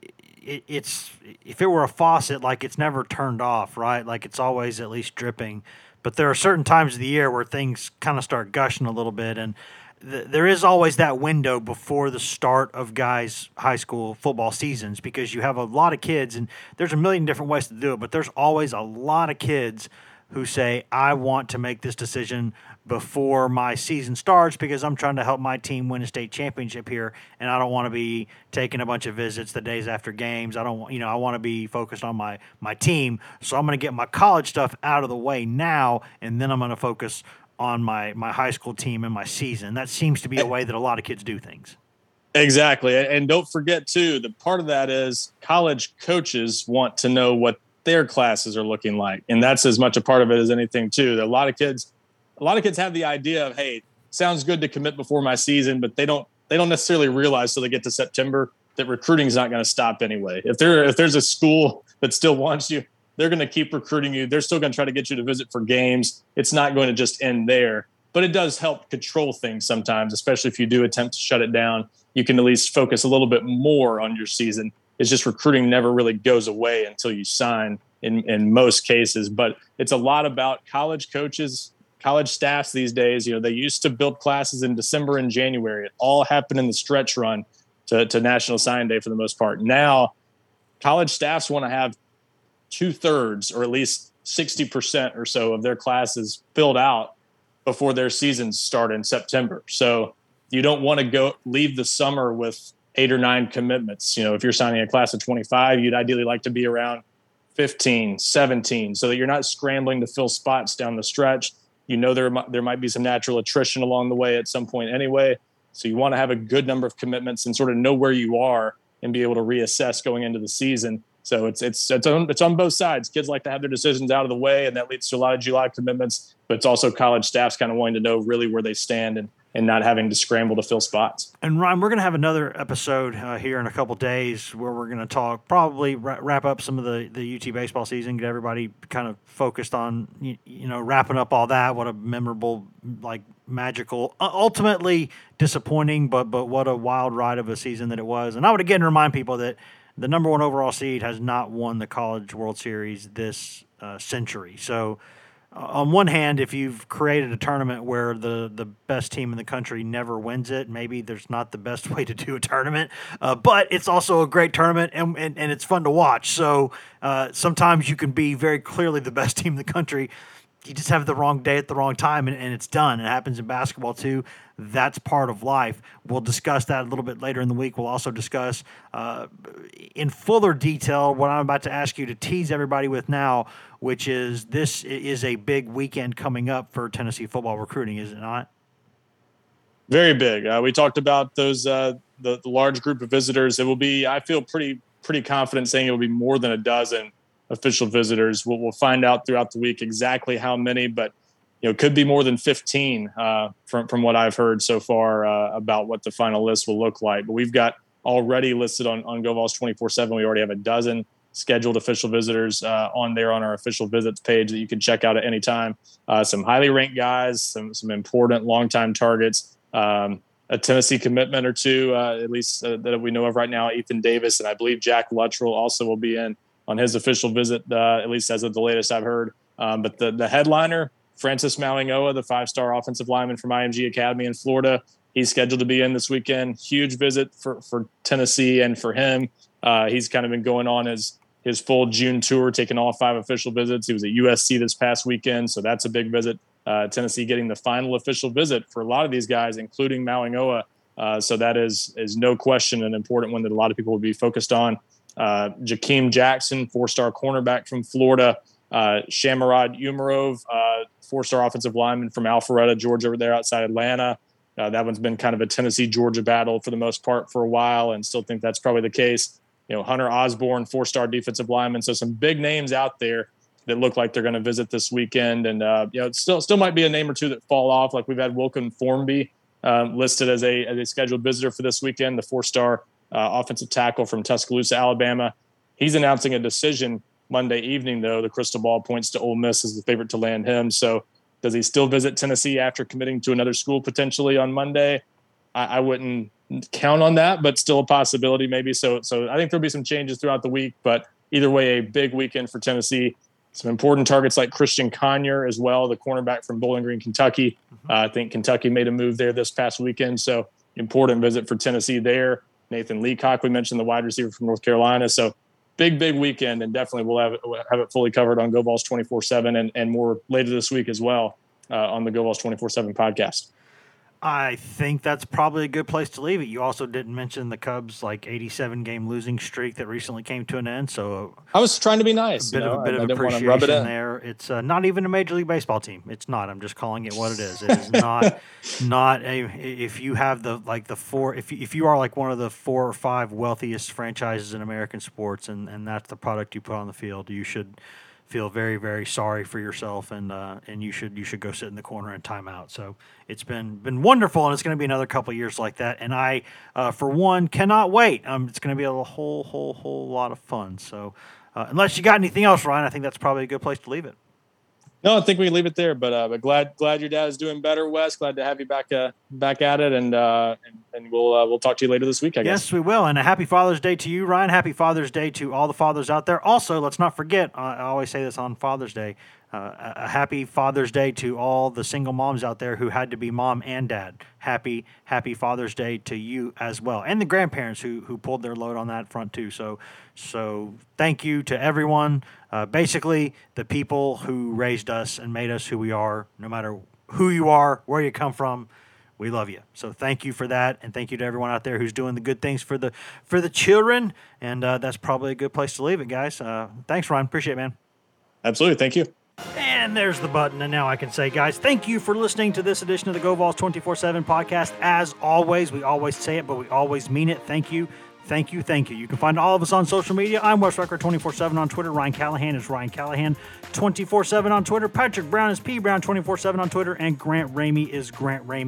it, it's if it were a faucet, like it's never turned off, right? Like it's always at least dripping. But there are certain times of the year where things kind of start gushing a little bit, and th- there is always that window before the start of guys' high school football seasons because you have a lot of kids, and there's a million different ways to do it, but there's always a lot of kids who say, I want to make this decision before my season starts because I'm trying to help my team win a state championship here, and I don't want to be taking a bunch of visits the days after games. I don't want, you know, I want to be focused on my, my team, so I'm going to get my college stuff out of the way now, and then I'm going to focus on my, my high school team and my season. That seems to be a way that a lot of kids do things. Exactly, and don't forget, too, the part of that is college coaches want to know what their classes are looking like. And that's as much a part of it as anything too. A lot of kids, a lot of kids have the idea of, hey, sounds good to commit before my season, but they don't, they don't necessarily realize till they get to September that recruiting is not going to stop anyway. If there, if there's a school that still wants you, they're going to keep recruiting you. They're still going to try to get you to visit for games. It's not going to just end there, but it does help control things sometimes, especially if you do attempt to shut it down. You can at least focus a little bit more on your season. It's just recruiting never really goes away until you sign in, in most cases. But it's a lot about college coaches, college staffs these days. You know, they used to build classes in December and January. It all happened in the stretch run to, to National Signing Day for the most part. Now, college staffs want to have two-thirds or at least sixty percent or so of their classes filled out before their seasons start in September. So you don't want to go leave the summer with eight or nine commitments. You know, if you're signing a class of twenty-five, you'd ideally like to be around fifteen, seventeen, so that you're not scrambling to fill spots down the stretch. You know, there, there might be some natural attrition along the way at some point anyway. So you want to have a good number of commitments and sort of know where you are and be able to reassess going into the season. So it's, it's, it's on, it's on both sides. Kids like to have their decisions out of the way, and that leads to a lot of July commitments, but it's also college staffs kind of wanting to know really where they stand and and not having to scramble to fill spots. And Ryan, we're going to have another episode uh, here in a couple days where we're going to talk, probably ra- wrap up some of the, the U T baseball season, get everybody kind of focused on, you, you know, wrapping up all that. What a memorable, like magical, uh, ultimately disappointing, but but what a wild ride of a season that it was. And I would again remind people that the number one overall seed has not won the College World Series this uh, century. So, on one hand, if you've created a tournament where the, the best team in the country never wins it, maybe there's not the best way to do a tournament. Uh, but it's also a great tournament, and, and, and it's fun to watch. So uh, sometimes you can be very clearly the best team in the country. You just have the wrong day at the wrong time, and, and it's done. It happens in basketball, too. That's part of life. We'll discuss that a little bit later in the week. We'll also discuss uh, in fuller detail what I'm about to ask you to tease everybody with now, which is this is a big weekend coming up for Tennessee football recruiting, is it not? Very big. Uh, we talked about those uh, the, the large group of visitors. It will be, I feel pretty pretty confident saying it will be more than a dozen official visitors. We'll, we'll find out throughout the week exactly how many, but you know, it could be more than fifteen uh, from from what I've heard so far uh, about what the final list will look like. But we've got already listed on on GoVols twenty-four seven. We already have a dozen scheduled official visitors uh, on there on our official visits page that you can check out at any time. Uh, some highly ranked guys, some some important longtime targets, um, a Tennessee commitment or two, uh, at least uh, that we know of right now. Ethan Davis, and I believe Jack Luttrell also will be in on his official visit, uh, at least as of the latest I've heard. Um, but the the headliner, Francis Mauigoa, the five-star offensive lineman from I M G Academy in Florida, he's scheduled to be in this weekend. Huge visit for, for Tennessee and for him. Uh, he's kind of been going on his his full June tour, taking all five official visits. He was at U S C this past weekend, so that's a big visit. Uh, Tennessee getting the final official visit for a lot of these guys, including Mauigoa. Uh, so that is is no question an important one that a lot of people will be focused on. Uh, Jakeem Jackson, four-star cornerback from Florida. Uh, Shamarad Umarov, uh, four-star offensive lineman from Alpharetta, Georgia, over there outside Atlanta. Uh, that one's been kind of a Tennessee-Georgia battle for the most part for a while, and still think that's probably the case. You know, Hunter Osborne, four-star defensive lineman. So some big names out there that look like they're going to visit this weekend. And, uh, you know, it still still might be a name or two that fall off. Like we've had Wilkin Formby um, listed as a, as a scheduled visitor for this weekend, the four-star uh, offensive tackle from Tuscaloosa, Alabama. He's announcing a decision Monday evening, though. The crystal ball points to Ole Miss as the favorite to land him. So does he still visit Tennessee after committing to another school potentially on Monday? I, I wouldn't count on that, but still a possibility maybe. So, so I think there'll be some changes throughout the week, but either way, a big weekend for Tennessee. Some important targets like Christian Conyer as well, the cornerback from Bowling Green, Kentucky. Mm-hmm. Uh, I think Kentucky made a move there this past weekend. So important visit for Tennessee there. Nathan Leacock, we mentioned the wide receiver from North Carolina. So big, big weekend, and definitely we'll have it, we'll have it fully covered on GoVols twenty-four seven and, and more later this week as well uh, on the GoVols twenty-four seven podcast. I think that's probably a good place to leave it. You also didn't mention the Cubs' like eighty-seven game losing streak that recently came to an end. So I was trying to be nice. A bit you know? of a bit I, of I appreciation there. It's uh, not even a Major League Baseball team. It's not. I'm just calling it what it is. It is not not a. If you have the like the four, if you, if you are like one of the four or five wealthiest franchises in American sports, and, and that's the product you put on the field, you should feel very, very sorry for yourself, and uh, and you should you should go sit in the corner and time out. So it's been been wonderful, and it's going to be another couple of years like that. And I, uh, for one, cannot wait. Um, it's going to be a whole, whole, whole lot of fun. So uh, unless you got anything else, Ryan, I think that's probably a good place to leave it. No, I think we can leave it there. But uh, but glad glad your dad is doing better, Wes. Glad to have you back uh, back at it, and uh, and, and we'll uh, we'll talk to you later this week, I guess. Yes, we will. And a happy Father's Day to you, Ryan. Happy Father's Day to all the fathers out there. Also, let's not forget, uh, I always say this on Father's Day, uh, a happy Father's Day to all the single moms out there who had to be mom and dad. Happy happy Father's Day to you as well, and the grandparents who who pulled their load on that front too. So so thank you to everyone. Uh, basically, the people who raised us and made us who we are, no matter who you are, where you come from, we love you. So thank you for that, and thank you to everyone out there who's doing the good things for the for the children. And uh, that's probably a good place to leave it, guys. Uh, thanks, Ryan. Appreciate it, man. Absolutely. Thank you. And there's the button, and now I can say, guys, thank you for listening to this edition of the GoVols twenty-four seven podcast. As always, we always say it, but we always mean it. Thank you. Thank you, thank you. You can find all of us on social media. I'm Wes Rucker twenty-four seven on Twitter. Ryan Callahan is Ryan Callahan twenty-four seven on Twitter. Patrick Brown is P Brown twenty-four seven on Twitter. And Grant Ramey is Grant Ramey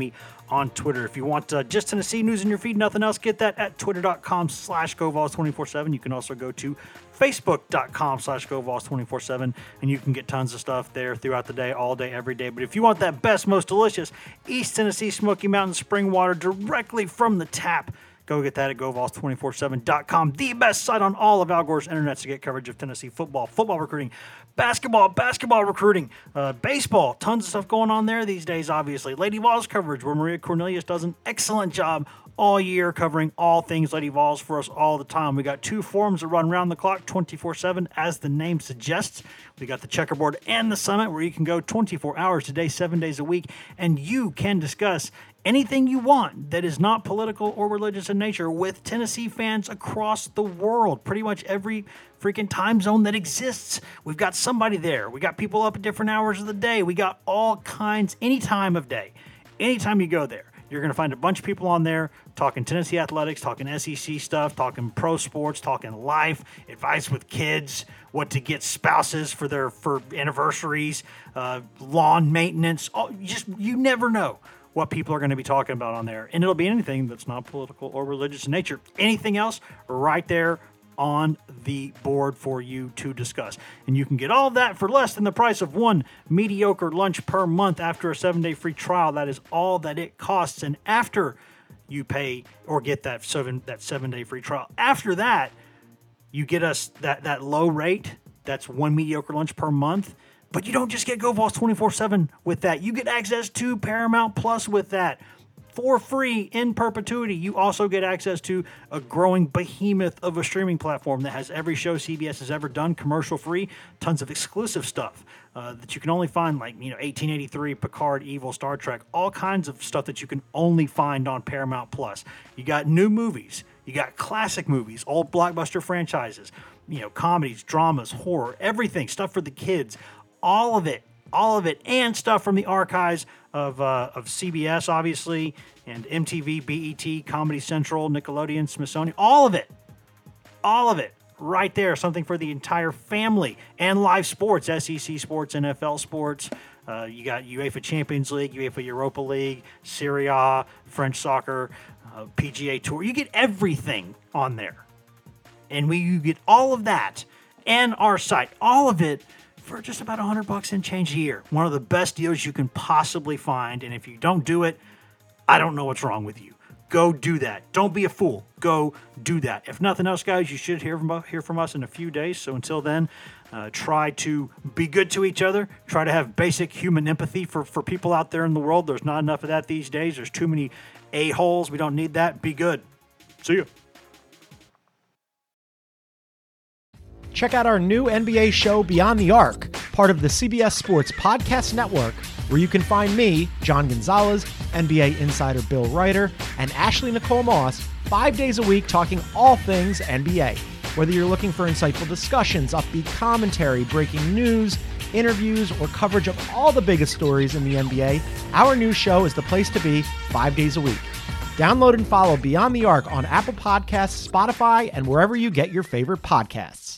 on Twitter. If you want uh, just Tennessee news in your feed, nothing else, get that at twitter.com slash GoVols247. You can also go to facebook.com slash GoVols247, and you can get tons of stuff there throughout the day, all day, every day. But if you want that best, most delicious East Tennessee Smoky Mountain spring water directly from the tap, go get that at Go Vols two forty-seven dot com, the best site on all of Al Gore's internet to get coverage of Tennessee football, football recruiting, basketball, basketball recruiting, uh, baseball, tons of stuff going on there these days, obviously. Lady Vols coverage, where Maria Cornelius does an excellent job all year covering all things Lady Vols for us all the time. We got two forums that run around the clock twenty-four seven, as the name suggests. We got the Checkerboard and the Summit, where you can go twenty-four hours a day, seven days a week, and you can discuss anything you want that is not political or religious in nature with Tennessee fans across the world. Pretty much every freaking time zone that exists, we've got somebody there. We got people up at different hours of the day. We got all kinds, any time of day. Anytime you go there, you're going to find a bunch of people on there talking Tennessee athletics, talking S E C stuff, talking pro sports, talking life, advice with kids, what to get spouses for their for anniversaries, uh, lawn maintenance. Oh, just you never know what people are going to be talking about on there. And it'll be anything that's not political or religious in nature. Anything else, right there on the board for you to discuss. And you can get all of that for less than the price of one mediocre lunch per month after a seven-day free trial. That is all that it costs. And after you pay or get that seven that seven-day free trial, after that, you get us that, that low rate. That's one mediocre lunch per month. But you don't just get Go Vols twenty-four seven with that. You get access to Paramount Plus with that for free in perpetuity. You also get access to a growing behemoth of a streaming platform that has every show C B S has ever done, commercial free, tons of exclusive stuff uh, that you can only find, like, you know, eighteen eighty-three, Picard, Evil, Star Trek, all kinds of stuff that you can only find on Paramount Plus. You got new movies. You got classic movies, old blockbuster franchises, you know, comedies, dramas, horror, everything, stuff for the kids. All of it, all of it, and stuff from the archives of uh, of C B S, obviously, and M T V, B E T, Comedy Central, Nickelodeon, Smithsonian, all of it, all of it, right there. Something for the entire family. And live sports, S E C sports, N F L sports. Uh, you got UEFA Champions League, UEFA Europa League, Serie A, French soccer, uh, P G A Tour. You get everything on there. And we you get all of that and our site, all of it, for just about one hundred bucks and change a year. One of the best deals you can possibly find. And if you don't do it, I don't know what's wrong with you. Go do that. Don't be a fool. Go do that. If nothing else, guys, you should hear from, hear from us in a few days. So until then, uh, try to be good to each other. Try to have basic human empathy for, for people out there in the world. There's not enough of that these days. There's too many a-holes. We don't need that. Be good. See you. Check out our new N B A show, Beyond the Arc, part of the C B S Sports Podcast Network, where you can find me, John Gonzalez, N B A insider Bill Ryder, and Ashley Nicole Moss, five days a week talking all things N B A. Whether you're looking for insightful discussions, upbeat commentary, breaking news, interviews, or coverage of all the biggest stories in the N B A, our new show is the place to be five days a week. Download and follow Beyond the Arc on Apple Podcasts, Spotify, and wherever you get your favorite podcasts.